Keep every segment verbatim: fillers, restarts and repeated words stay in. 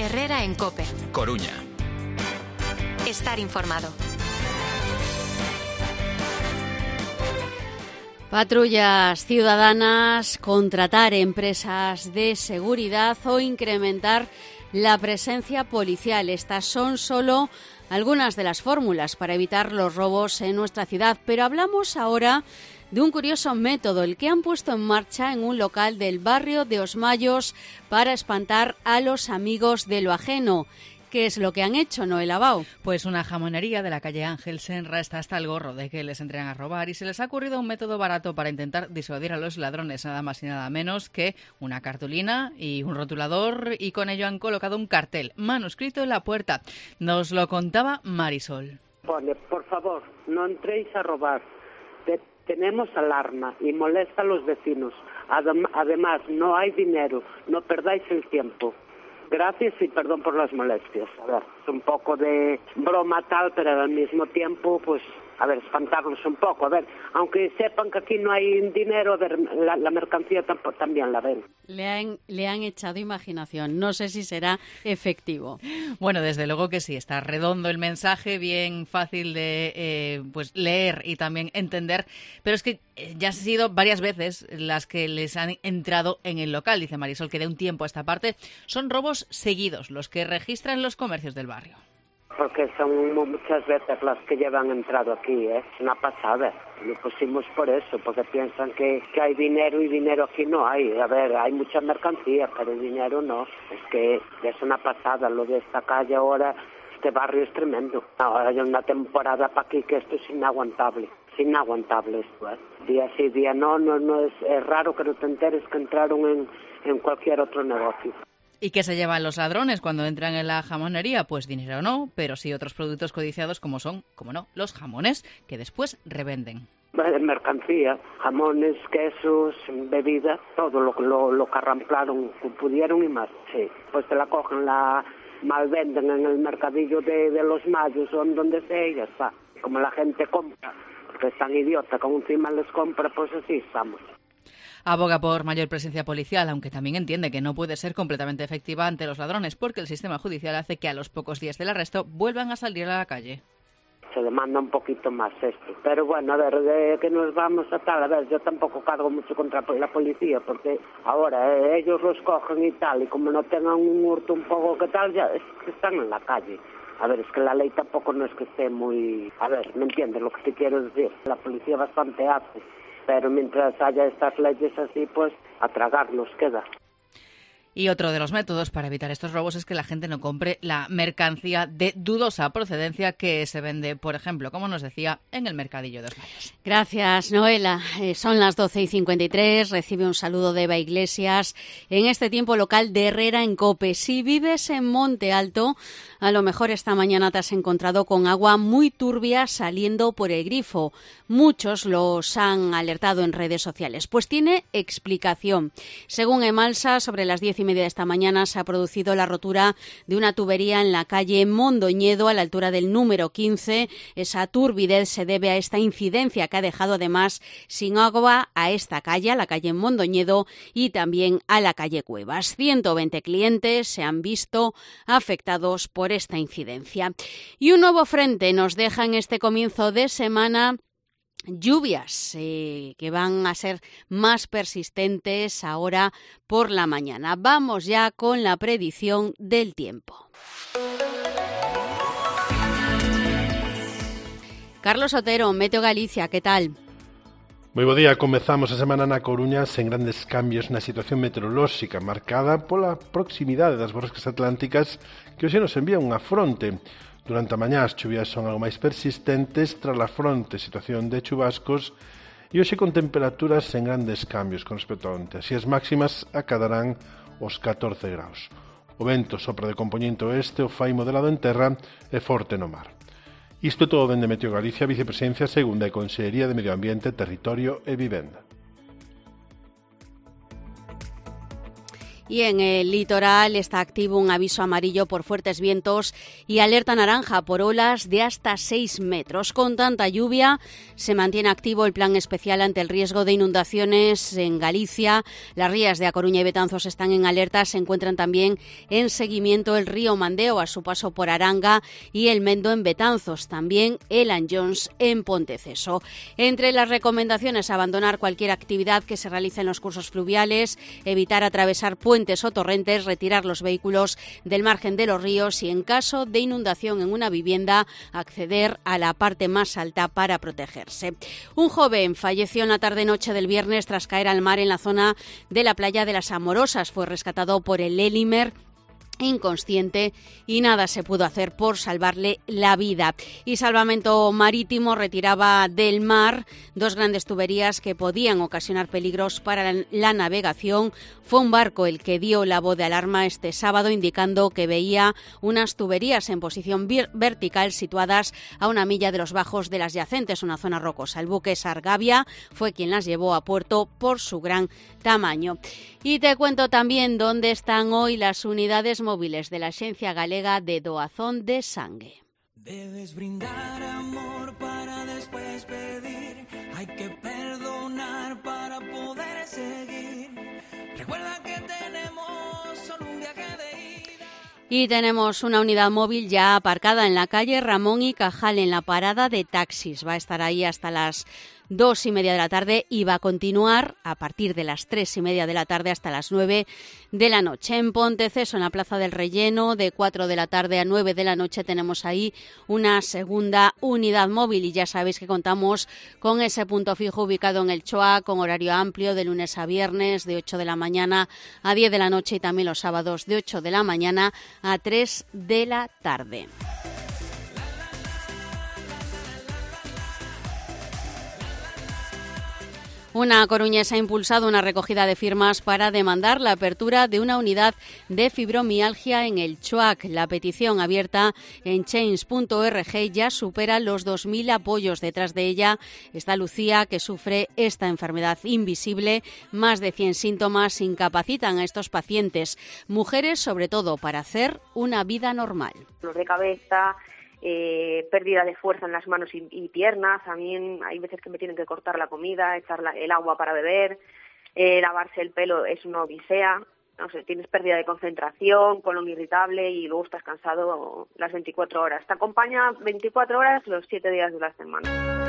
Herrera en COPE. Coruña. Estar informado. Patrullas ciudadanas, contratar empresas de seguridad o incrementar la presencia policial. Estas son solo algunas de las fórmulas para evitar los robos en nuestra ciudad, pero hablamos ahora de un curioso método, el que han puesto en marcha en un local del barrio de Os Mayos para espantar a los amigos de lo ajeno. ¿Qué es lo que han hecho, Noel Abao? Pues una jamonería de la calle Ángel Senra está hasta el gorro de que les entren a robar y se les ha ocurrido un método barato para intentar disuadir a los ladrones, nada más y nada menos que una cartulina y un rotulador, y con ello han colocado un cartel manuscrito en la puerta. Nos lo contaba Marisol. Pone, por favor, no entréis a robar. Te- tenemos alarma y molesta a los vecinos. Adem- además, no hay dinero, no perdáis el tiempo. Gracias y perdón por las molestias. A ver, es un poco de broma tal, pero al mismo tiempo, pues, a ver, espantarlos un poco. A ver, aunque sepan que aquí no hay dinero, a ver, la, la mercancía tamp- también la ven. Le han, le han echado imaginación. No sé si será efectivo. Bueno, desde luego que sí, está redondo el mensaje, bien fácil de eh, pues leer y también entender, pero es que ya han sido varias veces las que les han entrado en el local, dice Marisol, que de un tiempo a esta parte son robos seguidos los que registran los comercios del barrio. Porque son muchas veces las que llevan entrado aquí, ¿eh? Es una pasada. Lo pusimos por eso, porque piensan que, que hay dinero y dinero aquí no hay. A ver, hay mucha mercancía, pero el dinero no. Es que es una pasada. Lo de esta calle ahora, este barrio es tremendo. Ahora hay una temporada para aquí que esto es inaguantable. Es inaguantable esto, ¿eh? Día sí, día no, no, no es, es raro que no te enteres que entraron en, en cualquier otro negocio. ¿Y qué se llevan los ladrones cuando entran en la jamonería? Pues dinero no, pero sí otros productos codiciados como son, como no, los jamones, que después revenden. Mercancía, jamones, quesos, bebida, todo lo, lo, lo que arramplaron, pudieron y más. Sí, pues te la cogen, la malvenden en el mercadillo de, de los Mayos o en donde sea y ya está. Como la gente compra, porque es tan idiota, como encima les compra, pues así estamos. Aboga por mayor presencia policial, aunque también entiende que no puede ser completamente efectiva ante los ladrones, porque el sistema judicial hace que a los pocos días del arresto vuelvan a salir a la calle. Se demanda un poquito más esto. Pero bueno, a ver, de que nos vamos a tal, a ver, yo tampoco cargo mucho contra la policía, porque ahora eh, ellos los cogen y tal, y como no tengan un hurto un poco que tal, ya es que están en la calle. A ver, es que la ley tampoco no es que esté muy... A ver, ¿me entiendes lo que te quiero decir? La policía bastante hace. Pero mientras haya estas leyes así, pues a tragarnos queda. Y otro de los métodos para evitar estos robos es que la gente no compre la mercancía de dudosa procedencia que se vende, por ejemplo, como nos decía, en el mercadillo de Os Mayos. Gracias, Noela. Eh, son las doce y cincuenta y tres. Recibe un saludo de Eva Iglesias en este tiempo local de Herrera en COPE. Si vives en Monte Alto, a lo mejor esta mañana te has encontrado con agua muy turbia saliendo por el grifo. Muchos los han alertado en redes sociales. Pues tiene explicación. Según Emalsa, sobre las diez y media de esta mañana se ha producido la rotura de una tubería en la calle Mondoñedo a la altura del número quince. Esa turbidez se debe a esta incidencia que ha dejado además sin agua a esta calle, a la calle Mondoñedo y también a la calle Cuevas. ciento veinte clientes se han visto afectados por esta incidencia. Y un nuevo frente nos deja en este comienzo de semana lluvias eh, que van a ser más persistentes ahora por la mañana. Vamos ya con la predicción del tiempo. Carlos Otero, Meteo Galicia, ¿qué tal? Moi bo día, comezamos a semana na Coruña sen grandes cambios na situación meteorolóxica marcada pola proximidade das borrascas atlánticas que hoxe nos envían unha fronte. Durante a mañá as chuvias son algo máis persistentes tras a fronte, situación de chubascos e hoxe con temperaturas sen grandes cambios con respecto a onte. Así as máximas acadarán os catorce graus. O vento sopra de compoñente oeste, o fai modelado en terra e forte no mar. Isto é todo dende Meteo Galicia, Vicepresidencia Segunda e Consellería de Medio Ambiente, Territorio e Vivenda. Y en el litoral está activo un aviso amarillo por fuertes vientos y alerta naranja por olas de hasta seis metros. Con tanta lluvia se mantiene activo el plan especial ante el riesgo de inundaciones en Galicia. Las rías de A Coruña y Betanzos están en alerta. Se encuentran también en seguimiento el río Mandeo a su paso por Aranga y el Mendo en Betanzos. También el Anllóns en Ponteceso. Entre las recomendaciones, abandonar cualquier actividad que se realice en los cursos fluviales, evitar atravesar puentes puentes o torrentes, retirar los vehículos del margen de los ríos y, en caso de inundación en una vivienda, acceder a la parte más alta para protegerse. Un joven falleció en la tarde-noche del viernes tras caer al mar en la zona de la playa de las Amorosas. Fue rescatado por el Élimer inconsciente y nada se pudo hacer por salvarle la vida. Y Salvamento Marítimo retiraba del mar dos grandes tuberías que podían ocasionar peligros para la navegación. Fue un barco el que dio la voz de alarma este sábado, indicando que veía unas tuberías en posición vertical situadas a una milla de los bajos de las yacentes, una zona rocosa. El buque Sargavia fue quien las llevó a puerto por su gran tamaño. Y te cuento también dónde están hoy las unidades móviles de la Axencia Galega de Doazón de Sangue. Debes brindar amor para después pedir. Hay que perdonar para poder seguir. Recuerda que tenemos solo un viaje de ida. Y tenemos una unidad móvil ya aparcada en la calle Ramón y Cajal, en la parada de taxis. Va a estar ahí hasta las dos y media de la tarde y va a continuar a partir de las tres y media de la tarde hasta las nueve de la noche. En Ponteceso, en la Plaza del Relleno, de cuatro de la tarde a nueve de la noche, tenemos ahí una segunda unidad móvil. Y ya sabéis que contamos con ese punto fijo ubicado en el Choa, con horario amplio de lunes a viernes, de ocho de la mañana a diez de la noche, y también los sábados de ocho de la mañana a tres de la tarde. Una coruñesa ha impulsado una recogida de firmas para demandar la apertura de una unidad de fibromialgia en el Chuac. La petición, abierta en change punto org, ya supera los dos mil apoyos. Detrás de ella está Lucía, que sufre esta enfermedad invisible. Más de cien síntomas incapacitan a estos pacientes, mujeres sobre todo, para hacer una vida normal. Dolor de cabeza, Eh, pérdida de fuerza en las manos y, y piernas. También hay veces que me tienen que cortar la comida, echar la, el agua para beber, eh, lavarse el pelo es una odisea. No sé, tienes pérdida de concentración, colon irritable y luego estás cansado las veinticuatro horas. Te acompaña veinticuatro horas los siete días de la semana.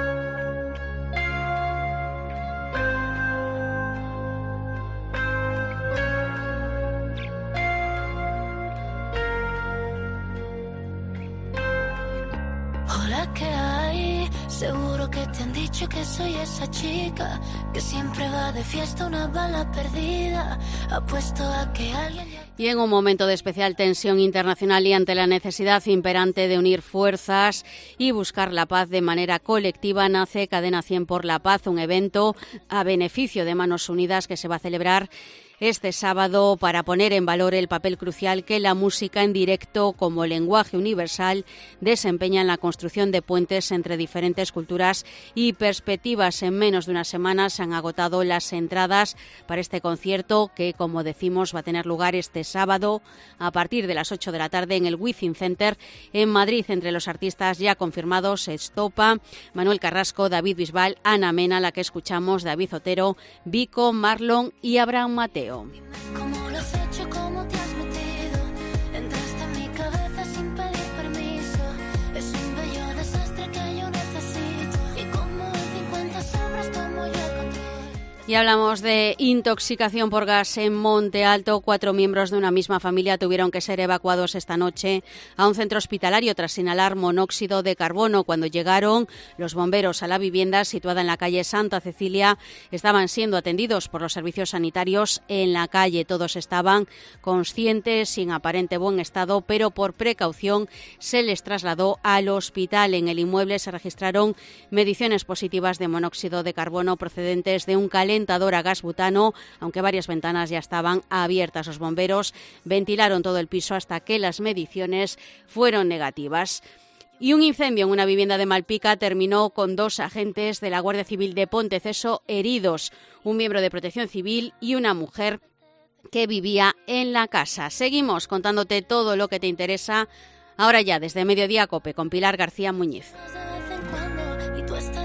Hola, ¿qué hay? Seguro que te han dicho que soy esa chica que siempre va de fiesta, una bala perdida. Apuesto a que alguien... Y en un momento de especial tensión internacional y ante la necesidad imperante de unir fuerzas y buscar la paz de manera colectiva, nace Cadena cien por la Paz, un evento a beneficio de Manos Unidas que se va a celebrar este sábado para poner en valor el papel crucial que la música en directo como lenguaje universal desempeña en la construcción de puentes entre diferentes culturas y perspectivas. En menos de una semana se han agotado las entradas para este concierto que, como decimos, va a tener lugar este sábado a partir de las ocho de la tarde en el Wizzing Center en Madrid. Entre los artistas ya confirmados, Estopa, Manuel Carrasco, David Bisbal, Ana Mena, la que escuchamos, David Otero, Vico, Marlon y Abraham Mateo. ¿Cómo lo has hecho? ¿Cómo te has metido? Entraste en mi cabeza sin pedir permiso. Es un bello desastre que yo necesito. Y como en cincuenta sombras tomo yo el control. Y hablamos de intoxicación por gas en Monte Alto. Cuatro miembros de una misma familia tuvieron que ser evacuados esta noche a un centro hospitalario tras inhalar monóxido de carbono. Cuando llegaron los bomberos a la vivienda situada en la calle Santa Cecilia, estaban siendo atendidos por los servicios sanitarios en la calle. Todos estaban conscientes, sin aparente buen estado, pero por precaución se les trasladó al hospital. En el inmueble se registraron mediciones positivas de monóxido de carbono procedentes de un calentador a gas butano, aunque varias ventanas ya estaban abiertas. Los bomberos ventilaron todo el piso hasta que las mediciones fueron negativas. Y un incendio en una vivienda de Malpica terminó con dos agentes de la Guardia Civil de Ponteceso heridos, un miembro de Protección Civil y una mujer que vivía en la casa. Seguimos contándote todo lo que te interesa ahora ya desde Mediodía Cope con Pilar García Muñiz. De vez en cuando, y tú estás